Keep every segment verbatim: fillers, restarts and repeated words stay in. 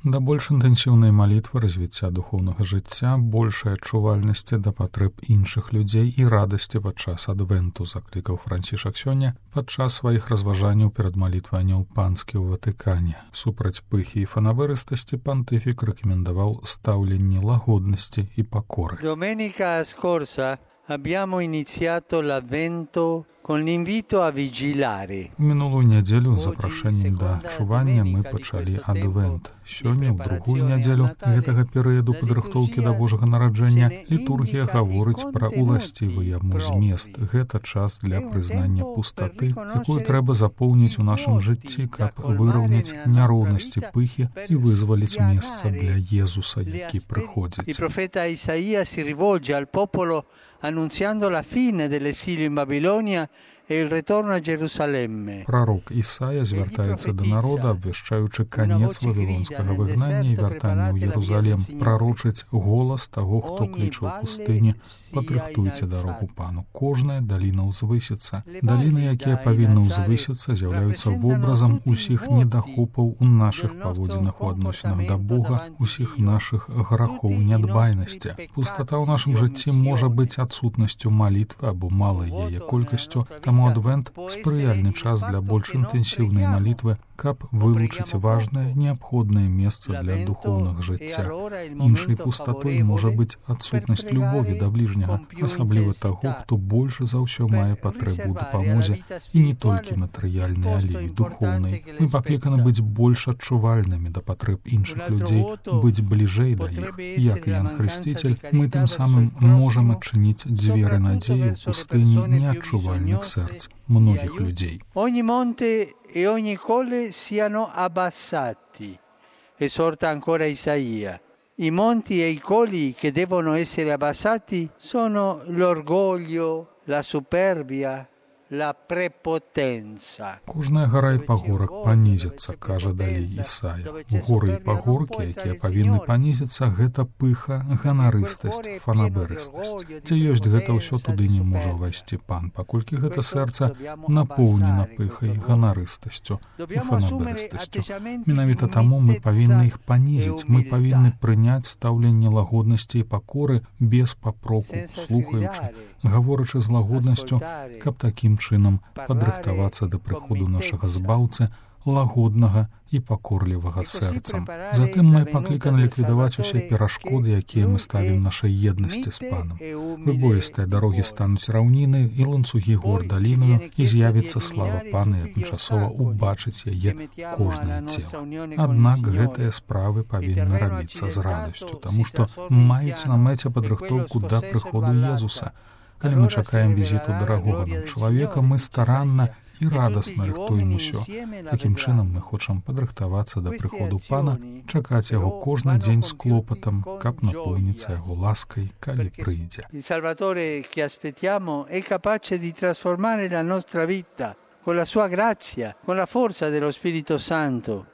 Да больш інтэнсіўнай малітвы, развіцця духоўнага жыцця, большай адчувальнасці да патрэб іншых людзей і радасці падчас адвенту, заклікаў Францішак сёння падчас сваіх разважанняў перад малітвай Анёл Панскі ў Ватыкане. Супраць пыхі і фанаберыстасці пантыфік рэкамендаваў стаўленне лагоднасці і пакоры. Domenica scorsa abbiamo iniziato l'Avvento con l'invito a vigilare. У мінулую нядзелю запрашэннем да адчування мы пачалі адвент. Сёння, ў другую нядзелю гэтага перыяду падрыхтоўкі да Божага нараджэння, літургія гаворыць пра уласцівы яму змест. Гэта час для прызнання пустаты, якую трэба запоўніць у нашым жыцці, каб выраўняць няроўнасці пыхі і вызваліць месца для Езуса, які прыходзіць. Il profeta Isaia si rivolge al popolo annunziando la fine dell'esilio in Babilonia e il ritorno a Gerusalemme. Прарок Ісая звяртаецца да народа, абвяшчаючы канец вавілонскага выгнання і вяртання ў Єрусалем, прарочыць голас таго, хто кліча ў пустыні: «Падрыхтуйце дарогу Пану». Кожная даліна ўзвысіцца. Даліны, якія павінны ўзвысіцца, з'яўляюцца вобразам усіх недахопаў у нашых паводзінах у адносінах да Бога, усіх нашых грахоў нядбайнасці. Пустата ў нашым жыцці можа быць адсутнасцю малітвы або малай яе колькасцю, таму адвент спрыяльны час для больш інтэнсіўнай малітвы, каб вылучыць важнае, неабходнае месца для духоўнага жыцця. Іншай пустатой можа быць адсутнасць любові да бліжняга, асабліва таго, хто больш за ўсё мае патрэбу ў дапамозе, і не толькі матэрыяльнай, але і духоўнай. Мы пакліканы быць больш адчувальнымі да патрэб іншых людзей, быць бліжэй да іх. Як Іоанн Хрысціцель, мы тым самым можам адчыніць дзверы надзеі ў пустыні неадчувальных сэрц многіх людзей. Ogni monte e ogni colle siano abbassati, esorta ancora Isaia. I monti e i colli che devono essere abbassati sono l'orgoglio, la superbia, la prepotenza. Кожная гора і пагорак панізяцца, кажа далей Ісая. Горы і пагоркі, якія павінны панізіцца, гэта пыха, ганарыстасць, фанаберыстасць. Дзе ёсць гэта ўсё, туды не можа ўвайсці Пан, паколькі гэта сэрца напоўнена пыхай, ганарыстасцю і фанаберыстасцю. Менавіта таму мы павінны іх панізіць, мы павінны прыняць стаўленне лагоднасці і пакоры без папроку, слухаючы, гаворачы з лагоднасцю, каб такім чынам падрыхтавацца да прыходу нашага збаўцы, лагоднага і пакорлівага сэрцам. Затым мы пакліканы ліквідаваць усе перашкоды, якія мы ставім нашай еднасці з Панам. Выбоістыя дарогі стануць раўніны і ланцугі гор далінаю, і з'явіцца слава Пана, і адначасова убачыць яе кожнае цела. Аднак гэтыя справы павінны рабіцца з радасцю, таму што маюць на мэце падрыхтоўку да прыходу Езуса. Калі мы чакаем візіту дарагога нам чалавека, мы старанна і радасна рыхтуем усё. Такім чынам мы хочам падрыхтавацца да прыходу Пана, чакаць яго кожны дзень з клопатам, каб напоўніцца яго ласкай, калі прыйдзе. Il Salvatore che aspettiamo è capace di trasformare la nostra vita con la sua grazia, con la forza dello Spirito Santo.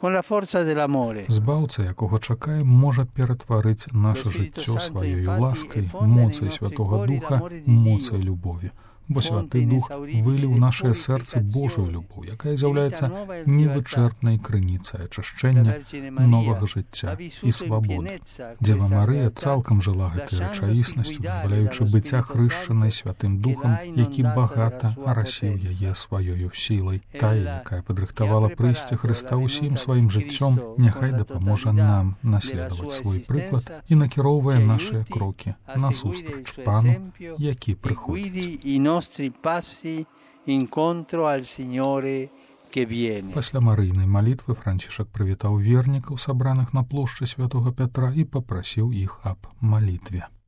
Збаўца, якога чакаем, можа ператварыць наша жыццё сваёю ласкай, моцай Святога Духа, моцай любові. Бо Святы Дух выліў у нашыя сэрцы Божую любоў, якая з'яўляецца невычэрпнай крыніцай ачышчэння, новага жыцця і свабоды. Дзева Марыя цалкам жыла гэтай рэчаіснасцю, дазваляючы быць ахрышчанай Святым Духам, які багата арасіў яе сваёю сілай. Тая, якая падрыхтавала прыйсце Хрыста ўсім сваім жыццём, няхай дапаможа нам наследаваць свой прыклад і накіроўвае нашыя крокі насустрач Пану, які прыходзіць. nostri passi incontro al Signore che viene. Пасля марыйнай малітвы Францішак прывітаў вернікаў, сабраных на плошчы Святога Пятра, і папрасіў іх аб малітве.